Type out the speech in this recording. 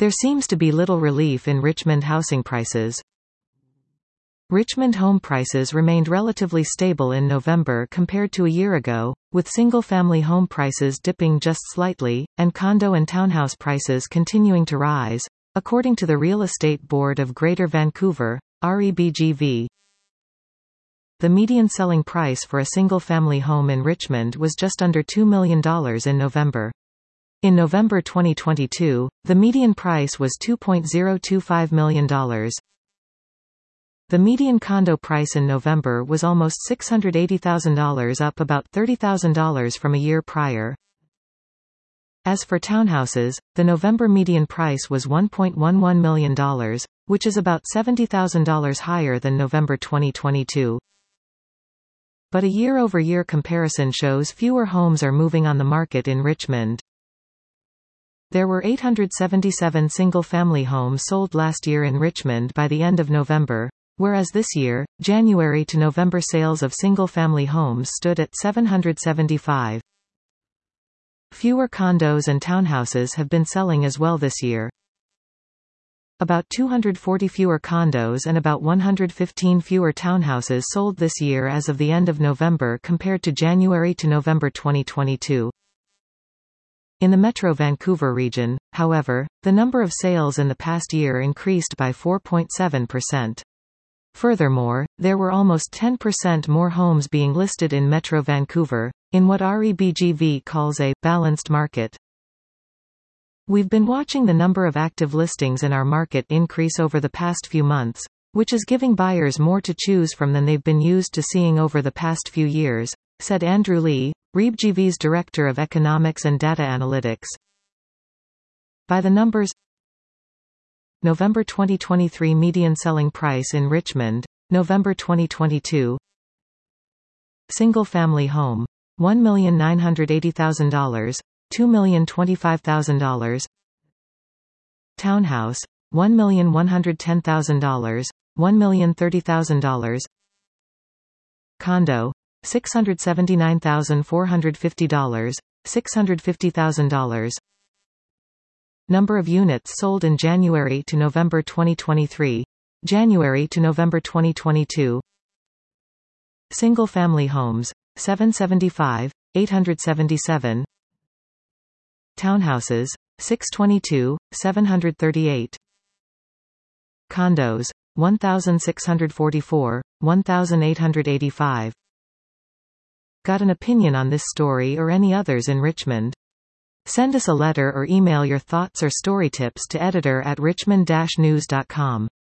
There seems to be little relief in Richmond housing prices. Richmond home prices remained relatively stable in November compared to a year ago, with single-family home prices dipping just slightly, and condo and townhouse prices continuing to rise, according to the Real Estate Board of Greater Vancouver, REBGV. The median selling price for a single-family home in Richmond was just under $2 million in November. In November 2022, the median price was $2.025 million. The median condo price in November was almost $680,000, up about $30,000 from a year prior. As for townhouses, the November median price was $1.11 million, which is about $70,000 higher than November 2022. But a year-over-year comparison shows fewer homes are moving on the market in Richmond. There were 877 single-family homes sold last year in Richmond by the end of November, whereas this year, January to November sales of single-family homes stood at 775. Fewer condos and townhouses have been selling as well this year. About 240 fewer condos and about 115 fewer townhouses sold this year as of the end of November compared to January to November 2022. In the Metro Vancouver region, however, the number of sales in the past year increased by 4.7%. Furthermore, there were almost 10% more homes being listed in Metro Vancouver, in what REBGV calls a balanced market. We've been watching the number of active listings in our market increase over the past few months, which is giving buyers more to choose from than they've been used to seeing over the past few years, said Andrew Lee, REBGV's Director of Economics and Data Analytics. By the numbers, November 2023 median selling price in Richmond, November 2022. Single-family home, $1,980,000, $2,025,000. Townhouse, $1,110,000, $1,030,000. Condo, $679,450, $650,000. Number of units sold in January to November 2023, January to November 2022. Single-family homes, 775, 877. Townhouses, 622, 738. Condos, 1,644, 1,885. Got an opinion on this story or any others in Richmond? Send us a letter or email your thoughts or story tips to editor@richmond-news.com.